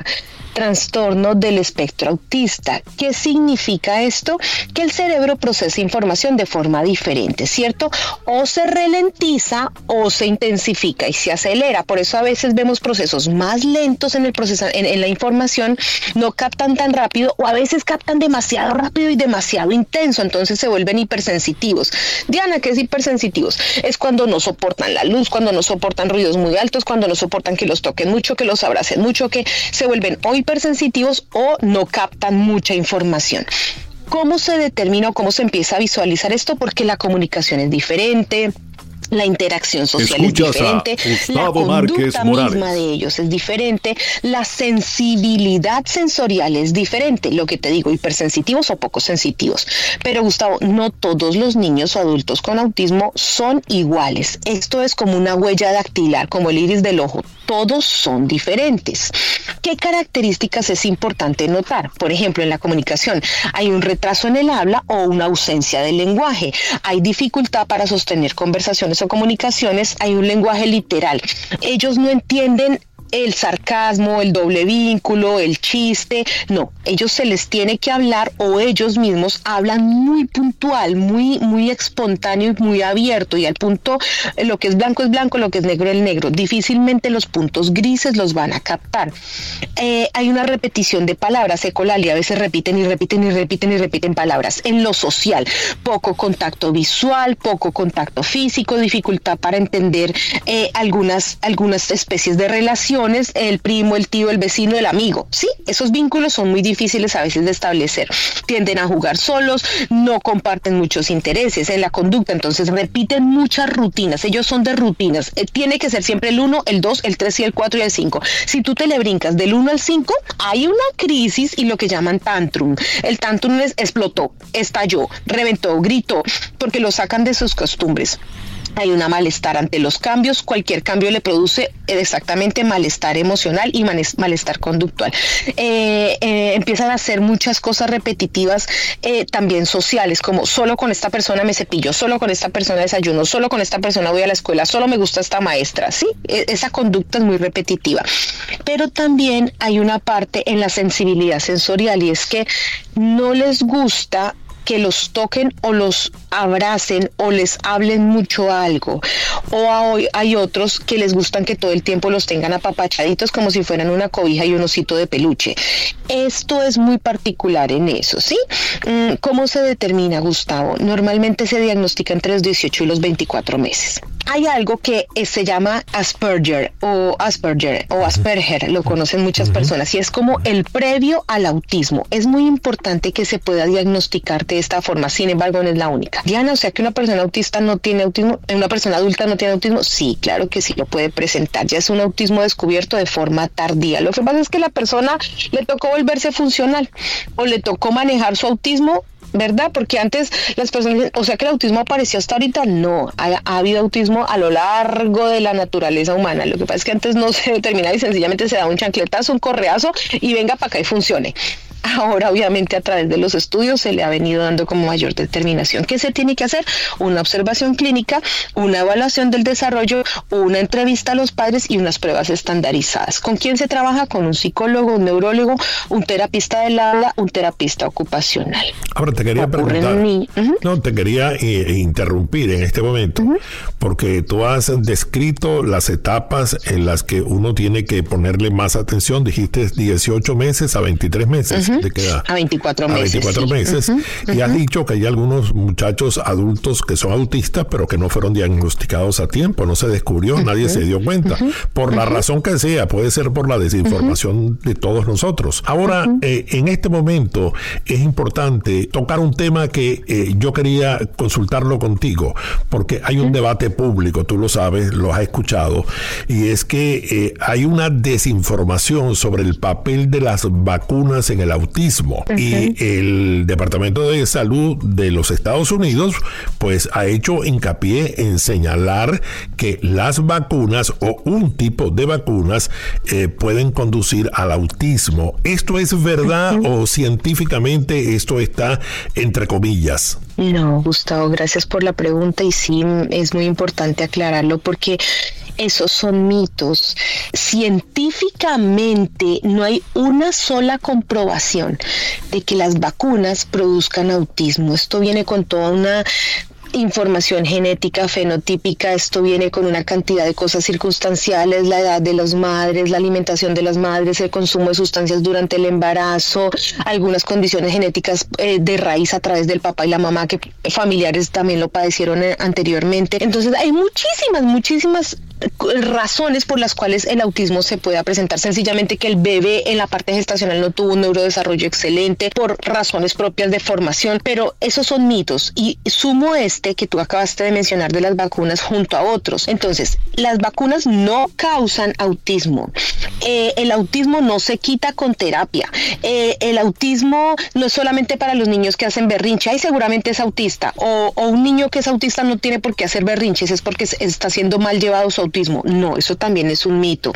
trastorno del espectro autista. ¿Qué significa esto? Que el cerebro procesa información de forma diferente, ¿cierto? O se ralentiza o se intensifica y se acelera. Por eso a veces vemos procesos más lentos en el proceso, en, en la información, no captan tan rápido o a veces captan demasiado rápido y demasiado intenso, entonces se vuelven hipersensitivos. Diana, ¿qué es hipersensitivos? Es cuando no soportan la luz, cuando no soportan ruidos muy altos, cuando no soportan que los toquen mucho, que los abracen mucho, que se vuelven o hipersensitivos o no captan mucha información. ¿Cómo se determina o cómo se empieza a visualizar esto? Porque la comunicación es diferente, la interacción social Escuchas es diferente, la conducta misma de ellos es diferente, la sensibilidad sensorial es diferente, lo que te digo, hipersensitivos o poco sensitivos. Pero Gustavo, no todos los niños o adultos con autismo son iguales. Esto es como una huella dactilar, como el iris del ojo. Todos son diferentes. ¿Qué características es importante notar? Por ejemplo, en la comunicación hay un retraso en el habla o una ausencia del lenguaje. Hay dificultad para sostener conversaciones o comunicaciones, hay un lenguaje literal. Ellos no entienden el sarcasmo, el doble vínculo, el chiste, no, ellos se les tiene que hablar o ellos mismos hablan muy puntual, muy, muy espontáneo y muy abierto y al punto, lo que es blanco es blanco, lo que es negro es negro, difícilmente los puntos grises los van a captar. Eh, hay una repetición de palabras, ecolalia, a veces repiten y repiten y repiten y repiten palabras. En lo social, poco contacto visual, poco contacto físico, dificultad para entender eh, algunas, algunas especies de relación, el primo, el tío, el vecino, el amigo, sí, esos vínculos son muy difíciles a veces de establecer, tienden a jugar solos, no comparten muchos intereses en la conducta, entonces repiten muchas rutinas, ellos son de rutinas, eh, tiene que ser siempre el uno, el dos, el tres y el cuatro y el cinco, si tú te le brincas del uno al cinco, hay una crisis y lo que llaman tantrum, el tantrum es explotó, estalló, reventó, gritó, porque lo sacan de sus costumbres. Hay una malestar ante los cambios, cualquier cambio le produce exactamente malestar emocional y malestar conductual. Eh, eh, empiezan a hacer muchas cosas repetitivas, eh, también sociales, como solo con esta persona me cepillo, solo con esta persona desayuno, solo con esta persona voy a la escuela, solo me gusta esta maestra, ¿sí? Esa conducta es muy repetitiva. Pero también hay una parte en la sensibilidad sensorial y es que no les gusta que los toquen o los abracen o les hablen mucho algo, o hay otros que les gustan que todo el tiempo los tengan apapachaditos como si fueran una cobija y un osito de peluche. Esto es muy particular en eso, ¿sí? ¿Cómo se determina, Gustavo? Normalmente se diagnostica entre los dieciocho y los veinticuatro meses. Hay algo que se llama Asperger o Asperger o Asperger, lo conocen muchas uh-huh. personas, y es como el previo al autismo. Es muy importante que se pueda diagnosticar de esta forma, sin embargo no es la única. Diana, o sea que una persona autista no tiene autismo, una persona adulta no tiene autismo, sí, claro que sí lo puede presentar, ya es un autismo descubierto de forma tardía. Lo que pasa es que la persona le tocó volverse funcional o le tocó manejar su autismo, ¿verdad? Porque antes las personas, o sea que el autismo apareció hasta ahorita, no, ha, ha habido autismo a lo largo de la naturaleza humana. Lo que pasa es que antes no se determinaba y sencillamente se da un chancletazo, un correazo y venga para acá y funcione. Ahora, obviamente, a través de los estudios se le ha venido dando como mayor determinación. ¿Qué se tiene que hacer? Una observación clínica, una evaluación del desarrollo, una entrevista a los padres y unas pruebas estandarizadas. ¿Con quién se trabaja? Con un psicólogo, un neurólogo, un terapista del habla, un terapista ocupacional. Ahora te quería preguntar, ni... uh-huh. no, te quería eh, interrumpir en este momento, uh-huh. porque tú has descrito las etapas en las que uno tiene que ponerle más atención. Dijiste dieciocho meses a veintitrés meses. Uh-huh. ¿De qué edad? A veinticuatro meses. A veinticuatro sí. meses. Uh-huh. Y uh-huh. has dicho que hay algunos muchachos adultos que son autistas, pero que no fueron diagnosticados a tiempo, no se descubrió, uh-huh. nadie se dio cuenta. Uh-huh. Por uh-huh. la razón que sea, puede ser por la desinformación uh-huh. de todos nosotros. Ahora, uh-huh. eh, en este momento es importante tocar un tema que eh, yo quería consultarlo contigo, porque hay un uh-huh. debate público, tú lo sabes, lo has escuchado, y es que eh, hay una desinformación sobre el papel de las vacunas en el autismo. Uh-huh. Y el Departamento de Salud de los Estados Unidos pues ha hecho hincapié en señalar que las vacunas o un tipo de vacunas eh, pueden conducir al autismo. ¿Esto es verdad uh-huh. o científicamente esto está entre comillas? No, Gustavo, gracias por la pregunta y sí, es muy importante aclararlo porque Esos son mitos. Científicamente no hay una sola comprobación de que las vacunas produzcan autismo. Esto viene con toda una información genética, fenotípica, esto viene con una cantidad de cosas circunstanciales, la edad de las madres, la alimentación de las madres, el consumo de sustancias durante el embarazo, algunas condiciones genéticas eh, de raíz a través del papá y la mamá, que familiares también lo padecieron eh, anteriormente. Entonces hay muchísimas, muchísimas razones por las cuales el autismo se pueda presentar. Sencillamente que el bebé en la parte gestacional no tuvo un neurodesarrollo excelente por razones propias de formación, pero esos son mitos, y sumo este que tú acabaste de mencionar de las vacunas junto a otros. Entonces, las vacunas no causan autismo. Eh, el autismo no se quita con terapia. Eh, el autismo no es solamente para los niños que hacen berrinche, y seguramente es autista, o, o un niño que es autista no tiene por qué hacer berrinches, es porque está siendo mal llevado su autismo. No, eso también es un mito.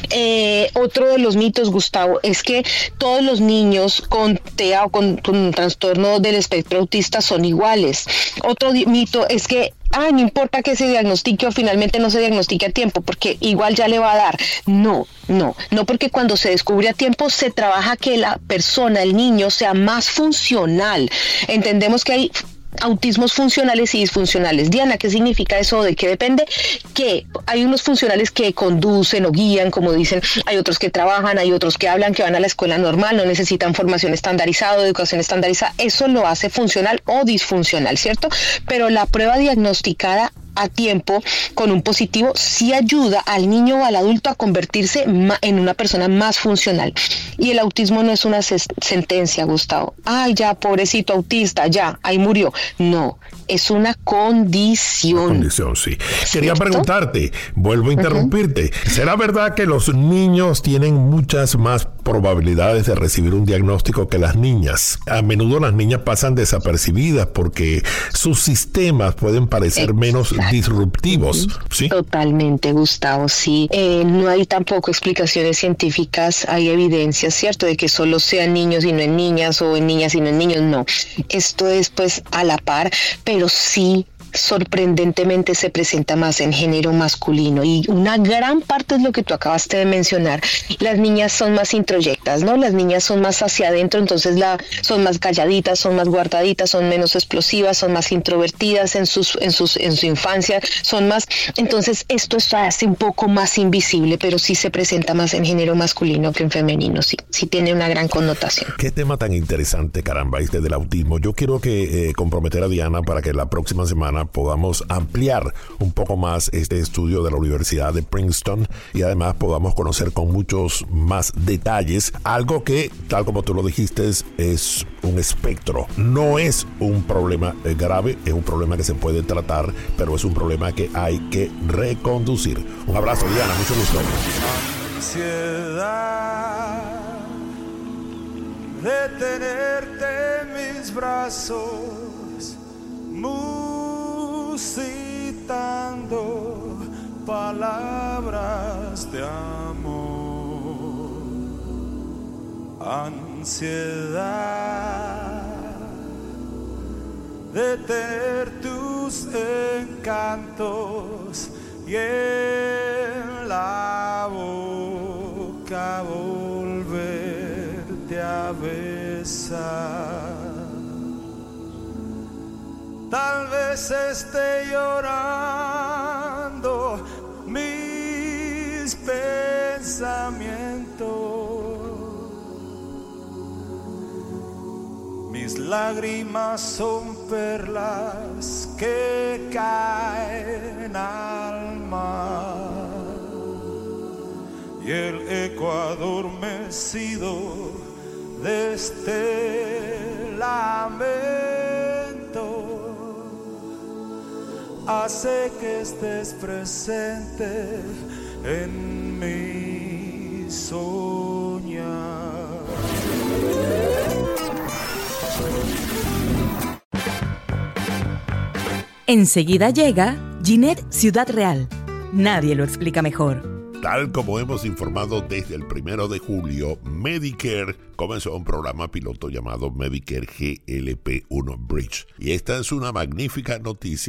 Eh, otro de los mitos, Gustavo, es que todos los niños con T E A o con, con un trastorno del espectro autista son iguales. Otro di- mito es que ah, no importa que se diagnostique o finalmente no se diagnostique a tiempo, porque igual ya le va a dar. No, no, no, porque cuando se descubre a tiempo se trabaja que la persona, el niño, sea más funcional. Entendemos que hay autismos funcionales y disfuncionales. Diana, ¿qué significa eso? ¿De qué depende? Que hay unos funcionales que conducen o guían, como dicen, hay otros que trabajan, hay otros que hablan, que van a la escuela normal, no necesitan formación estandarizada, educación estandarizada. Eso lo hace funcional o disfuncional, ¿cierto? Pero la prueba diagnosticada a tiempo con un positivo sí ayuda al niño o al adulto a convertirse en una persona más funcional. Y el autismo no es una sentencia, Gustavo. Ay, ya, pobrecito autista, ya, ahí murió. No, es una condición. Una condición, sí. Quería preguntarte, vuelvo a interrumpirte. Uh-huh. ¿Será verdad que los niños tienen muchas más probabilidades de recibir un diagnóstico que las niñas? A menudo las niñas pasan desapercibidas porque sus sistemas pueden parecer Exacto. menos disruptivos, ¿sí? Totalmente, Gustavo, sí. Eh, no hay tampoco explicaciones científicas, hay evidencias, ¿cierto?, de que solo sean niños y no en niñas, o en niñas y no en niños, no. Esto es pues a la par, pero sí sorprendentemente se presenta más en género masculino, y una gran parte es lo que tú acabaste de mencionar. Las niñas son más introyectas, ¿no? Las niñas son más hacia adentro, entonces la, son más calladitas, son más guardaditas, son menos explosivas, son más introvertidas en sus, en sus, en su infancia, son más, entonces esto se hace un poco más invisible, pero sí se presenta más en género masculino que en femenino, sí, sí tiene una gran connotación. Qué tema tan interesante, caramba, este del autismo. Yo quiero que eh, comprometer a Diana para que la próxima semana podamos ampliar un poco más este estudio de la Universidad de Princeton, y además podamos conocer con muchos más detalles algo que, tal como tú lo dijiste, es, es un espectro. No es un problema eh, grave, es un problema que se puede tratar, pero es un problema que hay que reconducir. Un abrazo, Diana, mucho gusto. Ansiedad de tenerte en mis brazos, musitando palabras de amor. Ansiedad de tener tus encantos y en la boca volverte a besar. Tal vez esté llorando mis pensamientos, mis lágrimas son perlas que caen al mar, y el eco adormecido de este lamento hace que estés presente en mi soñar. Enseguida llega Ginette Ciudad Real. Nadie lo explica mejor. Tal como hemos informado desde el primero de julio, Medicare comenzó un programa piloto llamado Medicare G L P uno Bridge. Y esta es una magnífica noticia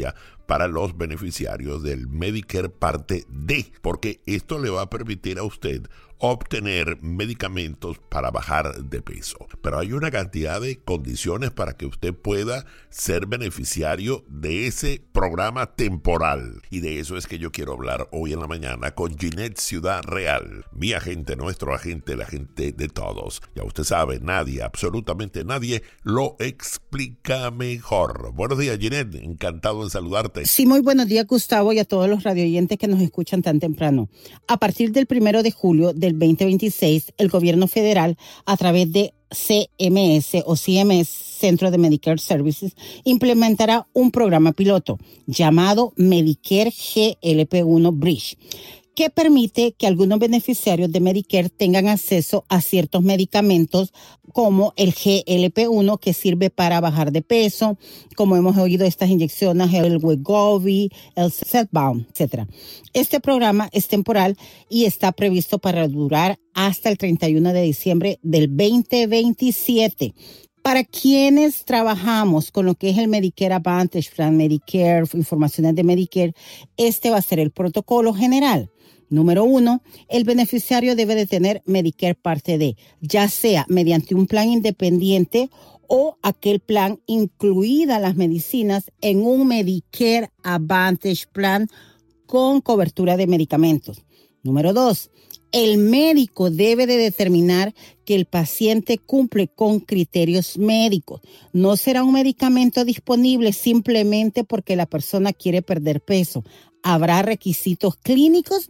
para los beneficiarios del Medicare Parte D, porque esto le va a permitir a usted obtener medicamentos para bajar de peso. Pero hay una cantidad de condiciones para que usted pueda ser beneficiario de ese programa temporal. Y de eso es que yo quiero hablar hoy en la mañana con Ginette Ciudad Real, mi agente, nuestro agente, el agente de todos. Ya usted sabe, nadie, absolutamente nadie, lo explica mejor. Buenos días, Ginette, encantado en saludarte. Sí, muy buenos días, Gustavo, y a todos los radioyentes que nos escuchan tan temprano. A partir del primero de julio de veinte veintiséis, el gobierno federal, a través de C M S o C M S, Centro de Medicare Services, implementará un programa piloto llamado Medicare G L P uno Bridge, que permite que algunos beneficiarios de Medicare tengan acceso a ciertos medicamentos como el G L P uno, que sirve para bajar de peso, como hemos oído estas inyecciones, el Wegovy, el Zepbound, etcétera. Este programa es temporal y está previsto para durar hasta el treinta y uno de diciembre del veinte veintisiete. Para quienes trabajamos con lo que es el Medicare Advantage Plan, Medicare, informaciones de Medicare, este va a ser el protocolo general. Número uno, el beneficiario debe de tener Medicare Parte D, ya sea mediante un plan independiente o aquel plan incluida las medicinas en un Medicare Advantage Plan con cobertura de medicamentos. Número dos, el médico debe de determinar que el paciente cumple con criterios médicos. No será un medicamento disponible simplemente porque la persona quiere perder peso. Habrá requisitos clínicos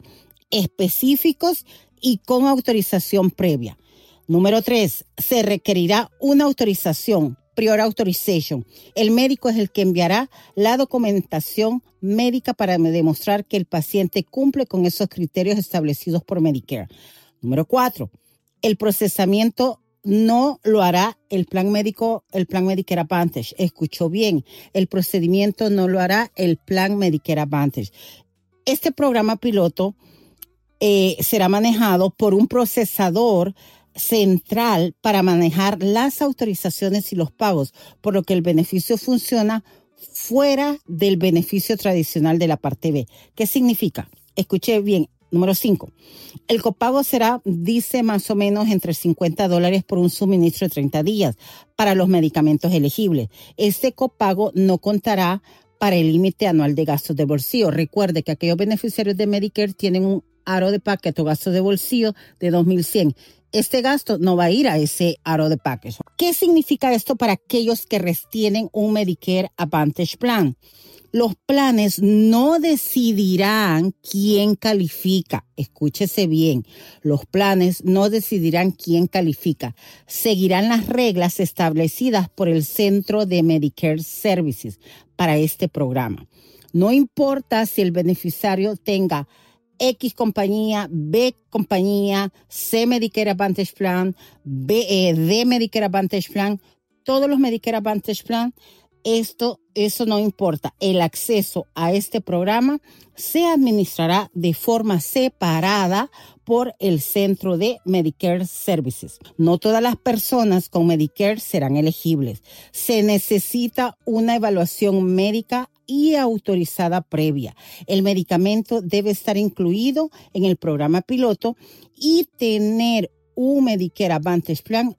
específicos y con autorización previa. Número tres, se requerirá una autorización, prior authorization. El médico es el que enviará la documentación médica para demostrar que el paciente cumple con esos criterios establecidos por Medicare. Número cuatro, el procesamiento no lo hará el plan médico, el plan Medicare Advantage. Escuchó bien, el procedimiento no lo hará el plan Medicare Advantage. Este programa piloto eh, será manejado por un procesador central para manejar las autorizaciones y los pagos, por lo que el beneficio funciona fuera del beneficio tradicional de la parte B. ¿Qué significa? Escuché bien. Número cinco, el copago será, dice, más o menos entre cincuenta dólares por un suministro de treinta días para los medicamentos elegibles. Este copago no contará para el límite anual de gastos de bolsillo. Recuerde que aquellos beneficiarios de Medicare tienen un aro de paquete o gasto de bolsillo de dos mil cien. Este gasto no va a ir a ese aro de paquete. ¿Qué significa esto para aquellos que tienen un Medicare Advantage Plan? Los planes no decidirán quién califica. Escúchese bien. Los planes no decidirán quién califica. Seguirán las reglas establecidas por el Centro de Medicare Services para este programa. No importa si el beneficiario tenga X compañía, B compañía, C Medicare Advantage Plan, B, eh, D Medicare Advantage Plan, todos los Medicare Advantage Plan. Esto, eso no importa. El acceso a este programa se administrará de forma separada por el Centro de Medicare Services. No todas las personas con Medicare serán elegibles. Se necesita una evaluación médica y autorizada previa. El medicamento debe estar incluido en el programa piloto y tener un Medicare Advantage Plan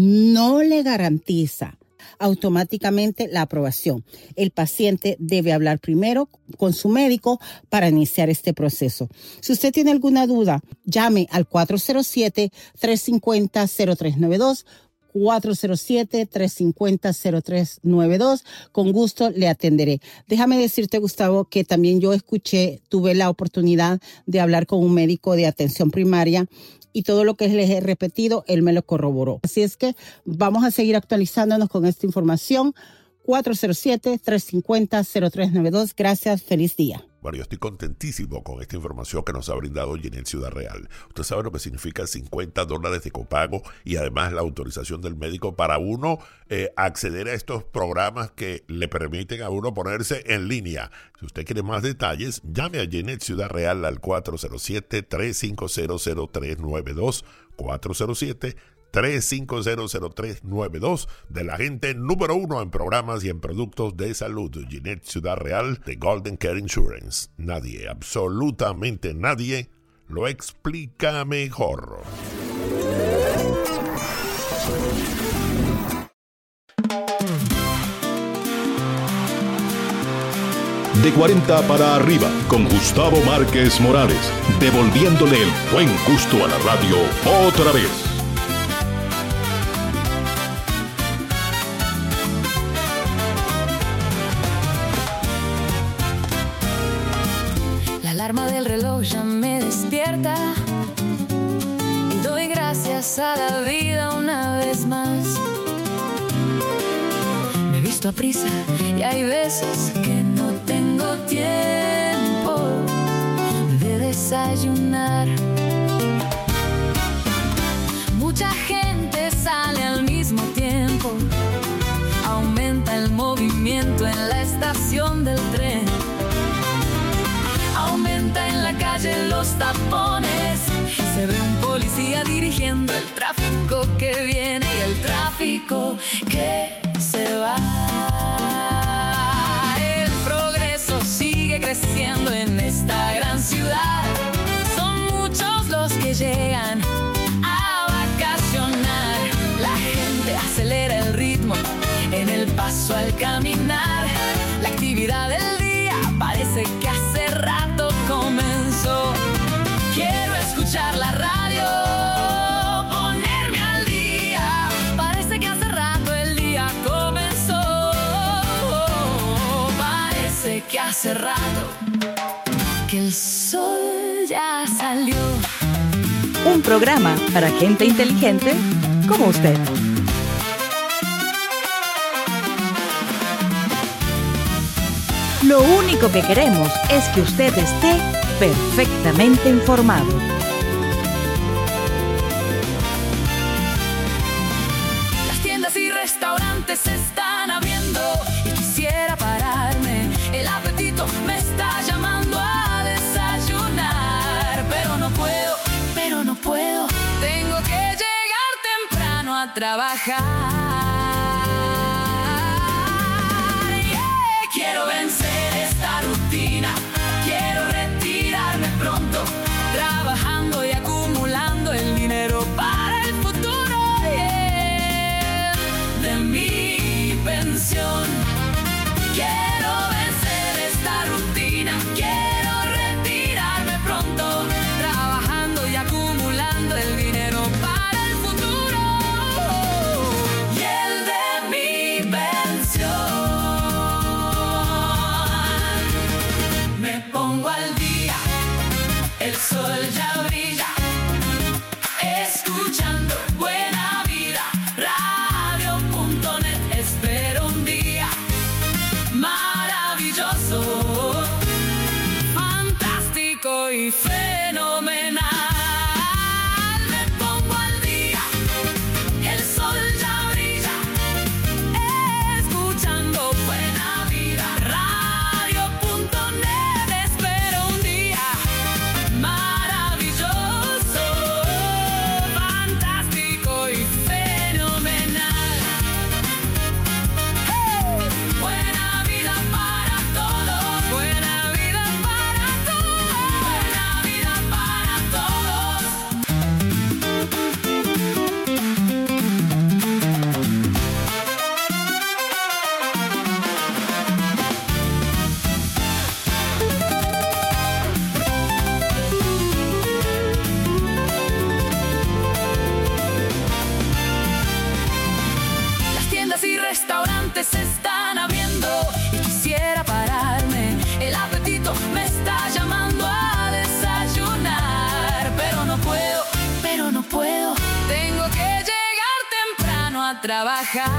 no le garantiza automáticamente la aprobación. El paciente debe hablar primero con su médico para iniciar este proceso. Si usted tiene alguna duda, llame al cuatro cero siete, tres cinco cero, cero tres nueve dos, cuatro cero siete, tres cinco cero, cero tres nueve dos. Con gusto le atenderé. Déjame decirte, Gustavo, que también yo escuché, tuve la oportunidad de hablar con un médico de atención primaria y todo lo que les he repetido, él me lo corroboró. Así es que vamos a seguir actualizándonos con esta información. cuatro cero siete, tres cinco cero, cero tres nueve dos. Gracias, feliz día. Bueno, yo estoy contentísimo con esta información que nos ha brindado Ginette Ciudad Real. Usted sabe lo que significa cincuenta dólares de copago y además la autorización del médico para uno eh, acceder a estos programas que le permiten a uno ponerse en línea. Si usted quiere más detalles, llame a Ginette Ciudad Real al cuatro cero siete, tres cinco cero, cero tres nueve dos, cuatro cero siete, tres cinco cero cero tres nueve dos de la gente número uno en programas y en productos de salud, Ginette Ciudad Real de Golden Care Insurance. Nadie, absolutamente nadie, lo explica mejor. De cuarenta para arriba, con Gustavo Márquez Morales, devolviéndole el buen gusto a la radio otra vez. La alarma del reloj ya me despierta y doy gracias a la vida una vez más. Me he visto a prisa y hay veces que no tengo tiempo de desayunar. Mucha gente sale al mismo tiempo, aumenta el movimiento en la estación del tren, aumenta en la calle los tapones, se ve un policía dirigiendo el tráfico que viene y el tráfico que se va. El progreso sigue creciendo en esta gran ciudad, son muchos los que llegan a vacacionar. La gente acelera el ritmo en el paso al caminar, la actividad del día parece que hace rato comenzó. Quiero escuchar la radio, ponerme al día, parece que hace rato el día comenzó. Parece que hace rato que el sol ya salió. Un programa para gente inteligente como usted. Lo único que queremos es que usted esté perfectamente informado. Las tiendas y restaurantes se están abriendo y quisiera pararme. El apetito me está llamando a desayunar, pero no puedo, pero no puedo. Tengo que llegar temprano a trabajar. Quiero vencer esta rutina, quiero retirarme pronto, trabajando y acumulando el dinero para el futuro, yeah, de mi pensión. Quiero vencer esta rutina, quiero retirarme pronto, trabajando y acumulando el dinero para el futuro y el de mi pensión. Pongo al día, el sol ya brilla, escuchando Buena Vida, radio punto net. Espero un día maravilloso, fantástico y fenomenal. Me pongo al día, el sol ya brilla, escuchando Buena Vida, radio punto net. Restaurantes se están abriendo y quisiera pararme. El apetito me está llamando a desayunar, pero no puedo, pero no puedo. Tengo que llegar temprano a trabajar.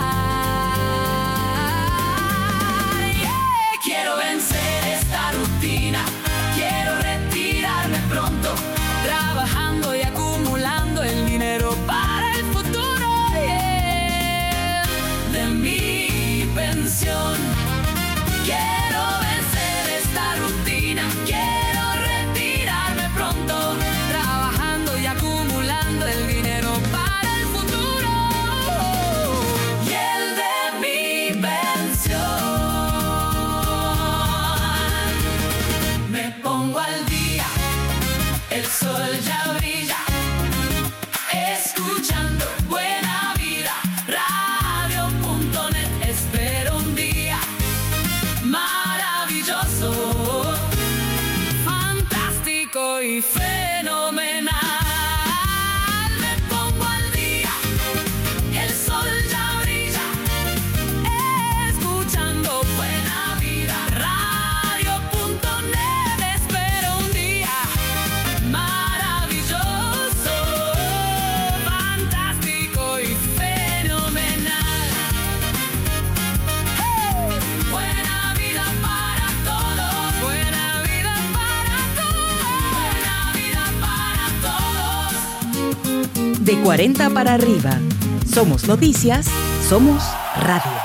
Yeah. Quiero vencer esta rutina, quiero retirarme pronto, trabajando y acumulando el dinero para el futuro, yeah, de mi pensión. Quiero vencer esta rutina, quiero retirarme pronto, trabajando y acumulando el dinero para el sol ya brilla, escuchando Buena Vida, radio punto net. Espero un día maravilloso, fantástico y fenomenal. Me pongo al día, el sol ya brilla, escuchando Buena Vida, radio punto net. Espero un día maravilloso, fantástico y fenomenal. ¡Hey! Buena vida para todos, buena vida para todos, buena vida para todos. De cuarenta para arriba. Somos noticias, somos radio.